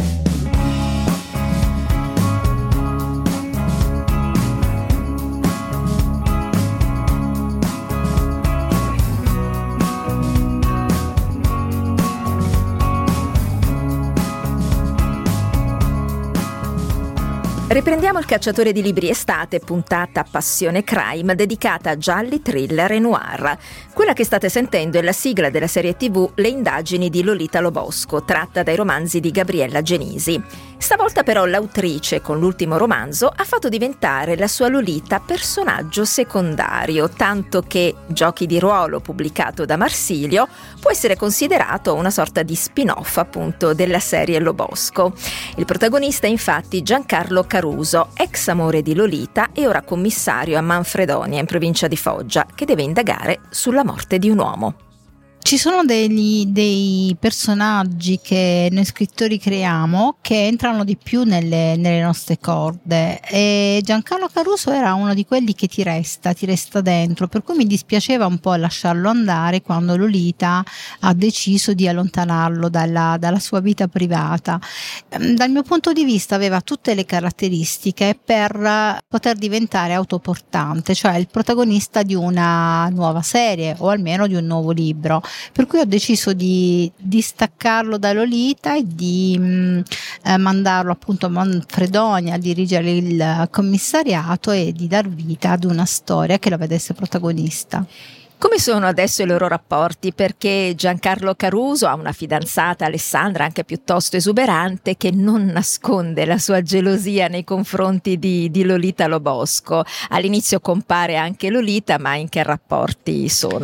Riprendiamo il cacciatore di libri estate, puntata Passione Crime, dedicata a gialli, thriller e noir. Quella che state sentendo è la sigla della serie TV Le indagini di Lolita Lobosco, tratta dai romanzi di Gabriella Genisi. Stavolta però l'autrice, con l'ultimo romanzo, ha fatto diventare la sua Lolita personaggio secondario, tanto che Giochi di ruolo, pubblicato da Marsilio, può essere considerato una sorta di spin-off appunto della serie Lobosco. Il protagonista è infatti Giancarlo Caruso, ex amore di Lolita e ora commissario a Manfredonia in provincia di Foggia, che deve indagare sulla morte di un uomo. Ci sono dei personaggi che noi scrittori creiamo che entrano di più nelle nostre corde, e Giancarlo Caruso era uno di quelli che ti resta dentro, per cui mi dispiaceva un po' lasciarlo andare quando Lolita ha deciso di allontanarlo dalla sua vita privata. Dal mio punto di vista aveva tutte le caratteristiche per poter diventare autoportante, cioè il protagonista di una nuova serie o almeno di un nuovo libro. Per cui ho deciso di distaccarlo da Lolita e di mandarlo appunto a Manfredonia a dirigere il commissariato e di dar vita ad una storia che lo vedesse protagonista. Come sono adesso i loro rapporti? Perché Giancarlo Caruso ha una fidanzata, Alessandra, anche piuttosto esuberante, che non nasconde la sua gelosia nei confronti di Lolita Lobosco. All'inizio compare anche Lolita, ma in che rapporti sono?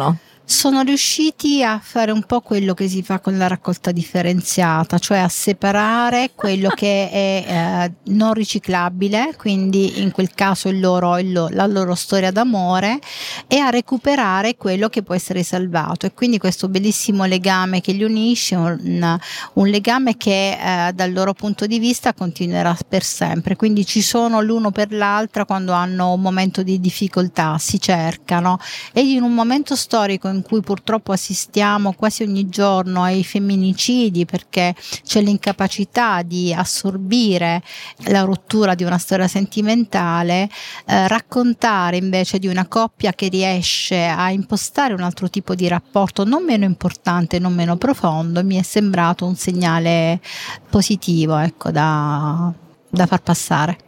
Sono riusciti a fare un po' quello che si fa con la raccolta differenziata, cioè a separare quello che è non riciclabile, quindi in quel caso la loro storia d'amore, e a recuperare quello che può essere salvato. E quindi questo bellissimo legame che li unisce, un legame che dal loro punto di vista continuerà per sempre. Quindi ci sono l'uno per l'altra quando hanno un momento di difficoltà, si cercano, e in un momento storico in cui purtroppo assistiamo quasi ogni giorno ai femminicidi, perché c'è l'incapacità di assorbire la rottura di una storia sentimentale, raccontare invece di una coppia che riesce a impostare un altro tipo di rapporto non meno importante, non meno profondo, mi è sembrato un segnale positivo, ecco, da far passare.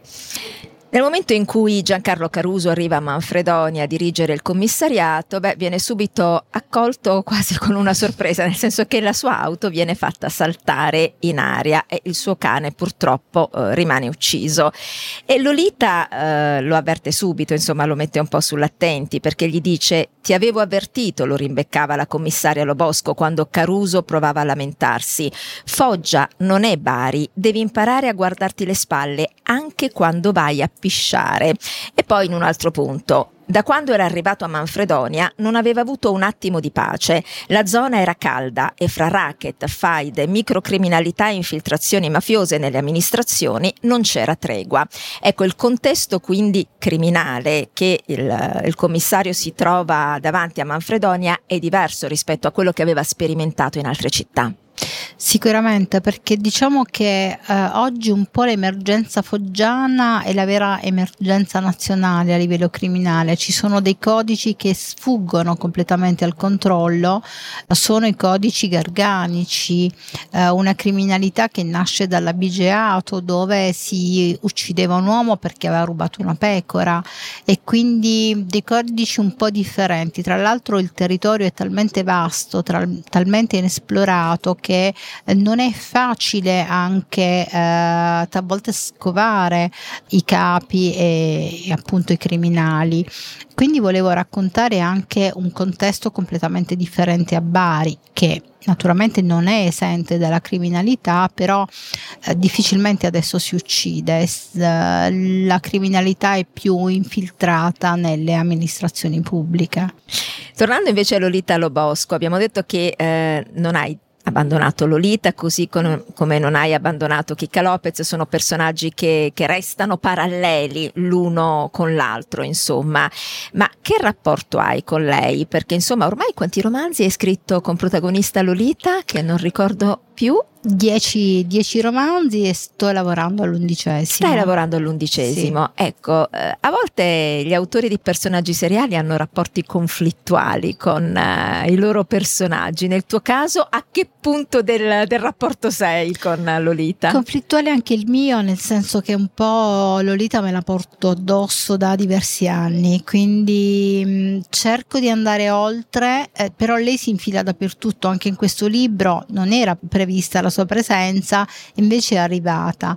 Nel momento in cui Giancarlo Caruso arriva a Manfredonia a dirigere il commissariato, viene subito accolto quasi con una sorpresa, nel senso che la sua auto viene fatta saltare in aria e il suo cane purtroppo rimane ucciso. E Lolita lo avverte subito, insomma lo mette un po' sull'attenti, perché gli dice: ti avevo avvertito, lo rimbeccava la commissaria Lobosco quando Caruso provava a lamentarsi. Foggia non è Bari, devi imparare a guardarti le spalle anche quando vai a pisciare. E poi in un altro punto: da quando era arrivato a Manfredonia non aveva avuto un attimo di pace. La zona era calda e fra racket, faide, microcriminalità e infiltrazioni mafiose nelle amministrazioni non c'era tregua. Ecco, il contesto quindi criminale che il commissario si trova davanti a Manfredonia è diverso rispetto a quello che aveva sperimentato in altre città. Sicuramente, perché diciamo che oggi un po' l'emergenza foggiana è la vera emergenza nazionale a livello criminale. Ci sono dei codici che sfuggono completamente al controllo, sono i codici garganici, una criminalità che nasce dall'abigeato, dove si uccideva un uomo perché aveva rubato una pecora, e quindi dei codici un po' differenti. Tra l'altro il territorio è talmente vasto, talmente inesplorato, che non è facile anche talvolta scovare i capi e appunto i criminali. Quindi volevo raccontare anche un contesto completamente differente a Bari, che naturalmente non è esente dalla criminalità, però difficilmente adesso si uccide. La criminalità è più infiltrata nelle amministrazioni pubbliche. Tornando invece a Lolita Lobosco, abbiamo detto che non hai abbandonato Lolita, così come non hai abbandonato Chicca Lopez. Sono personaggi che restano paralleli l'uno con l'altro, insomma. Ma che rapporto hai con lei? Perché insomma ormai quanti romanzi hai scritto con protagonista Lolita, che non ricordo più? 10 romanzi e sto lavorando all'11°. Stai lavorando all'11°. Sì. Ecco, a volte gli autori di personaggi seriali hanno rapporti conflittuali con i loro personaggi. Nel tuo caso, a che punto del rapporto sei con Lolita? Conflittuale anche il mio, nel senso che un po' Lolita me la porto addosso da diversi anni, quindi cerco di andare oltre, però lei si infila dappertutto. Anche in questo libro non era prevista la sua presenza, invece è arrivata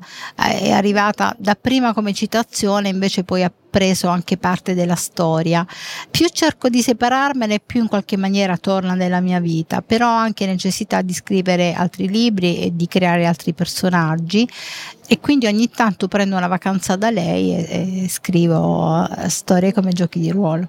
dapprima come citazione, invece poi ha preso anche parte della storia. Più cerco di separarmene, più in qualche maniera torna nella mia vita, però ho anche necessità di scrivere altri libri e di creare altri personaggi, e quindi ogni tanto prendo una vacanza da lei e scrivo storie come giochi di ruolo.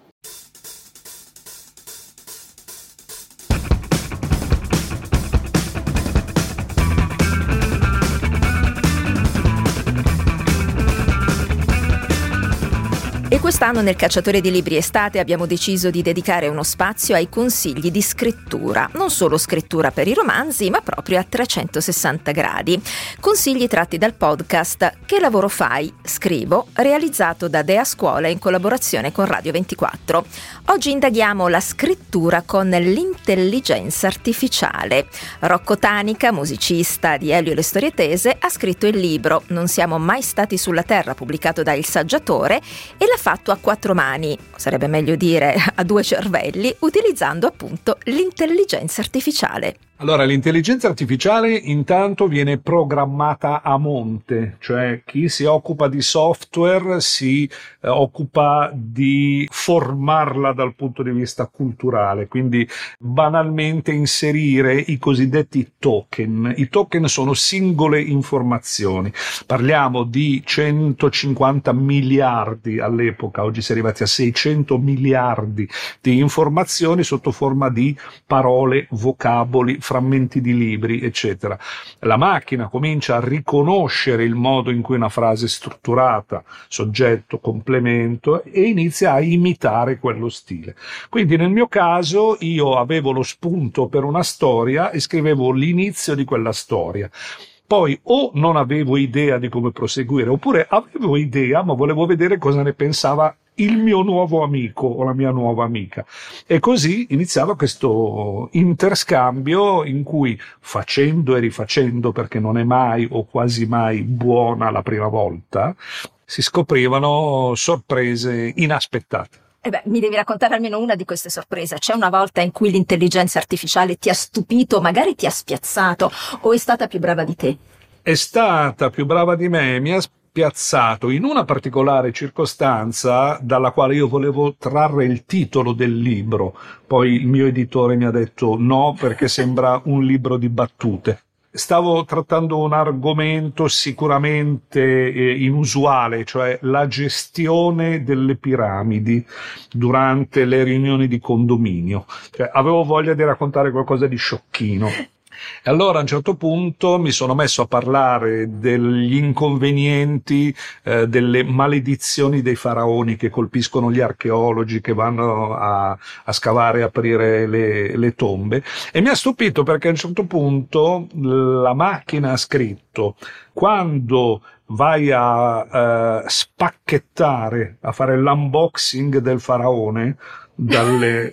E quest'anno nel Cacciatore di Libri Estate abbiamo deciso di dedicare uno spazio ai consigli di scrittura, non solo scrittura per i romanzi, ma proprio a 360 gradi. Consigli tratti dal podcast Che lavoro fai? Scrivo, realizzato da Dea Scuola in collaborazione con Radio 24. Oggi indaghiamo la scrittura con l'intelligenza artificiale. Rocco Tanica, musicista di Elio e le storie tese, ha scritto il libro Non siamo mai stati sulla Terra, pubblicato da Il Saggiatore, e l'ha fatto a 4 mani, sarebbe meglio dire a 2 cervelli, utilizzando appunto l'intelligenza artificiale. Allora, l'intelligenza artificiale intanto viene programmata a monte, cioè chi si occupa di software si occupa di formarla dal punto di vista culturale, quindi banalmente inserire i cosiddetti token. I token sono singole informazioni, parliamo di 150 miliardi all'epoca, oggi si è arrivati a 600 miliardi di informazioni sotto forma di parole, vocaboli, frammenti di libri, eccetera. La macchina comincia a riconoscere il modo in cui una frase è strutturata, soggetto, complemento, e inizia a imitare quello stile. Quindi nel mio caso io avevo lo spunto per una storia e scrivevo l'inizio di quella storia. Poi o non avevo idea di come proseguire, oppure avevo idea ma volevo vedere cosa ne pensava il mio nuovo amico o la mia nuova amica. E così iniziava questo interscambio in cui, facendo e rifacendo, perché non è mai o quasi mai buona la prima volta, si scoprivano sorprese inaspettate. Mi devi raccontare almeno una di queste sorprese. C'è una volta in cui l'intelligenza artificiale ti ha stupito, magari ti ha spiazzato, o è stata più brava di te? È stata più brava di me, mi ha spiazzato in una particolare circostanza dalla quale io volevo trarre il titolo del libro. Poi il mio editore mi ha detto no, perché sembra un libro di battute. Stavo trattando un argomento sicuramente inusuale, cioè la gestione delle piramidi durante le riunioni di condominio. Cioè, avevo voglia di raccontare qualcosa di sciocchino. E allora a un certo punto mi sono messo a parlare degli inconvenienti, delle maledizioni dei faraoni che colpiscono gli archeologi che vanno a scavare e aprire le tombe, e mi ha stupito perché a un certo punto la macchina ha scritto: quando vai a spacchettare, a fare l'unboxing del faraone dalle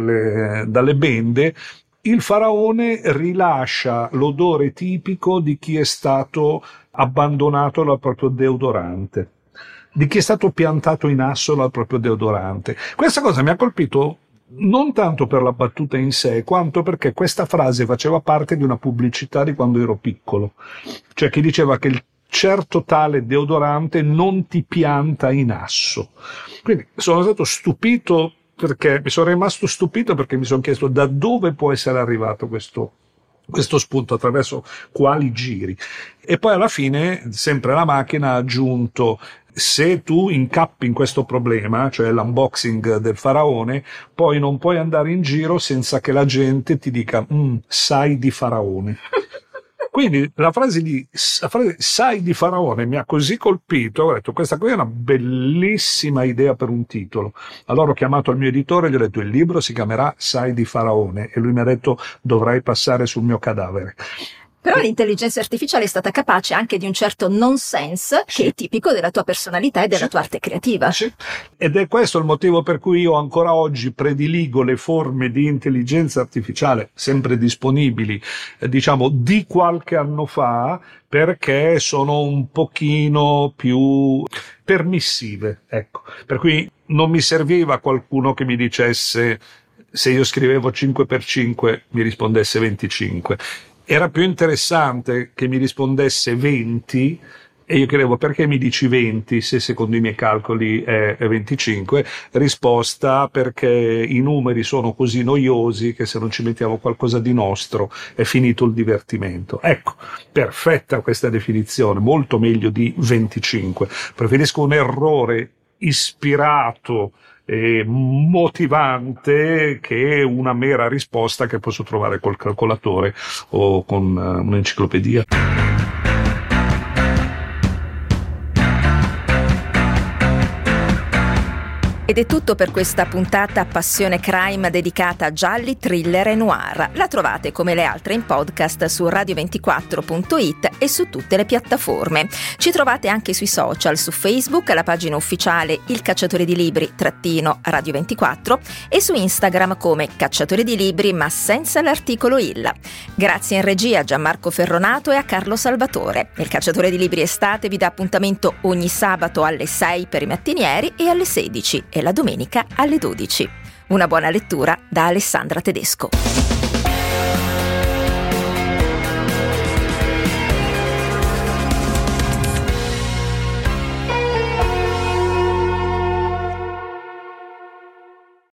bende, il faraone rilascia l'odore tipico di chi è stato abbandonato dal proprio deodorante, di chi è stato piantato in asso dal proprio deodorante. Questa cosa mi ha colpito non tanto per la battuta in sé, quanto perché questa frase faceva parte di una pubblicità di quando ero piccolo. Cioè chi diceva che il certo tale deodorante non ti pianta in asso. Quindi sono stato stupito, perché mi sono rimasto stupito perché mi sono chiesto da dove può essere arrivato questo spunto, attraverso quali giri. E poi alla fine sempre la macchina ha aggiunto: se tu incappi in questo problema, cioè l'unboxing del faraone, poi non puoi andare in giro senza che la gente ti dica sai di faraone. Quindi la frase sai di faraone mi ha così colpito, ho detto questa qui è una bellissima idea per un titolo. Allora ho chiamato il mio editore e gli ho detto il libro si chiamerà Sai di faraone, e lui mi ha detto dovrai passare sul mio cadavere. Però l'intelligenza artificiale è stata capace anche di un certo nonsense che è tipico della tua personalità e della tua arte creativa. Sì. Ed è questo il motivo per cui io ancora oggi prediligo le forme di intelligenza artificiale sempre disponibili, diciamo di qualche anno fa, perché sono un pochino più permissive, ecco. Per cui non mi serviva qualcuno che mi dicesse se io scrivevo 5x5 mi rispondesse 25. Era più interessante che mi rispondesse 20 e io chiedevo perché mi dici 20 se secondo i miei calcoli è 25. Risposta: perché i numeri sono così noiosi che se non ci mettiamo qualcosa di nostro è finito il divertimento. Ecco, perfetta questa definizione, molto meglio di 25. Preferisco un errore ispirato e motivante che una mera risposta che posso trovare col calcolatore o con un'enciclopedia. Ed è tutto per questa puntata Passione Crime dedicata a gialli, thriller e noir. La trovate come le altre in podcast su radio24.it e su tutte le piattaforme. Ci trovate anche sui social, su Facebook, la pagina ufficiale Il Cacciatore di Libri _Radio24 e su Instagram come Cacciatore di Libri ma senza l'articolo il. Grazie in regia a Gianmarco Ferronato e a Carlo Salvatore. Il Cacciatore di Libri Estate vi dà appuntamento ogni sabato alle 6 per i mattinieri e alle 16 e la domenica alle 12. Una buona lettura da Alessandra Tedesco.